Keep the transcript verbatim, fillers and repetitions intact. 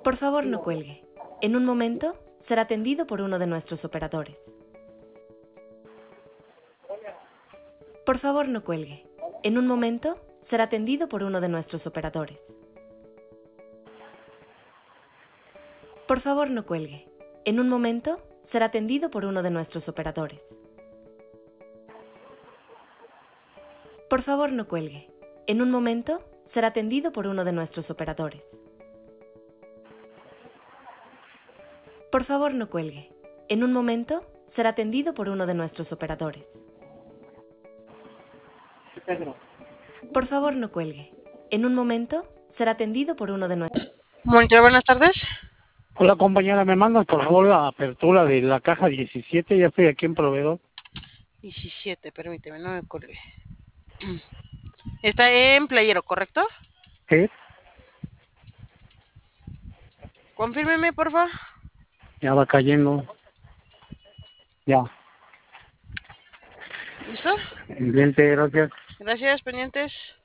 Por favor, no cuelgue. En un momento será atendido por uno de nuestros operadores. Por favor, no cuelgue. En un momento será atendido por uno de nuestros operadores. Por favor, no cuelgue. En un momento será atendido por uno de nuestros operadores. Por favor, no cuelgue. En un momento será atendido por uno de nuestros operadores. Por favor, no cuelgue. En un momento será atendido por uno de nuestros operadores. Por favor, no cuelgue. En un momento será atendido por uno de nuestros... Monitor, buenas tardes. Hola compañera, me mandas por favor la apertura de la caja diecisiete, ya estoy aquí en proveedor. diecisiete, permíteme, no me colgué. Está en Playero, ¿correcto? ¿Sí? Confírmeme, porfa. Ya va cayendo. Ya. ¿Listo? Excelente, gracias. Gracias, pendientes.